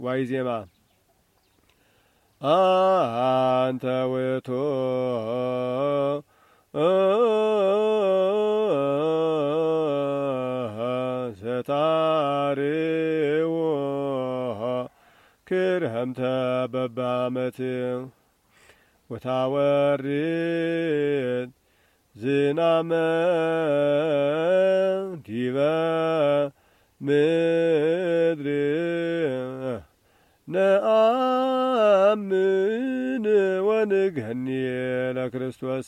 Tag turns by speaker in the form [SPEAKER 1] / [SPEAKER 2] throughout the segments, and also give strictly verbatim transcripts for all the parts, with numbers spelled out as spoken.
[SPEAKER 1] ዋይ ዜማ አንተ ውእቱ ዘታርዎ ክርህምተ በበዓመት ወታወርድ ዝናመ ዲበ ምድር ነአምን ወንገኒ ለክርስቶስ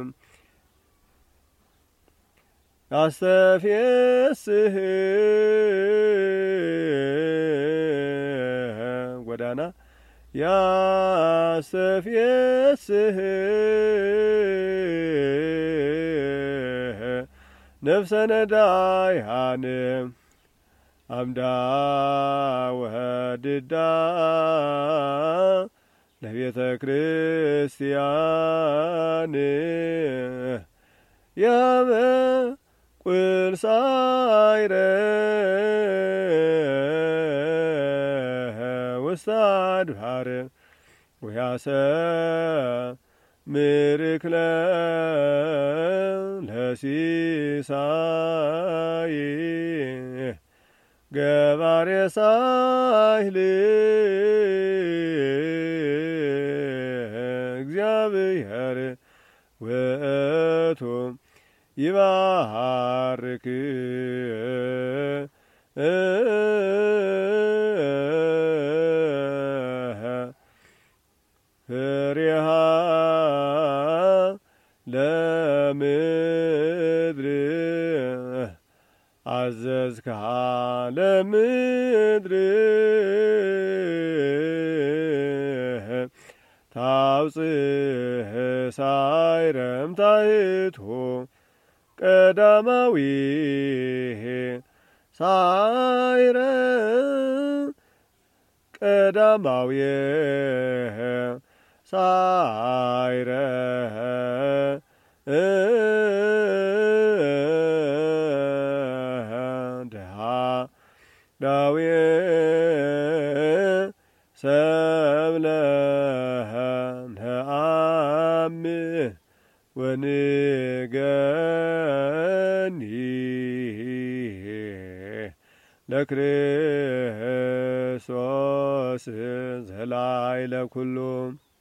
[SPEAKER 1] ያስተፌስህ ጎዳና ያስተፌስህ ነፍሰ ነዳያን አምዳ ወህድዳ ለቤተ ክርስቲያን ያበ ቁልሳይረ ውስተ አድባር ወያሰ ምርክለ ለሲሳይ ገባሬ ሳይል እግዚአብሔር ውእቱ ይባርክ ፍሬሃ ለምድር አዘዝክሃ ለምድር ታውፅህ ሳይረም ታይቶ ቀዳማዊ ሳይረ ቀዳማዊ ሳይረ ድሃ ዳዊ ሰብለህ ነአምን ወንገኒ ለክርስቶስ ዘላዕለ ኩሉ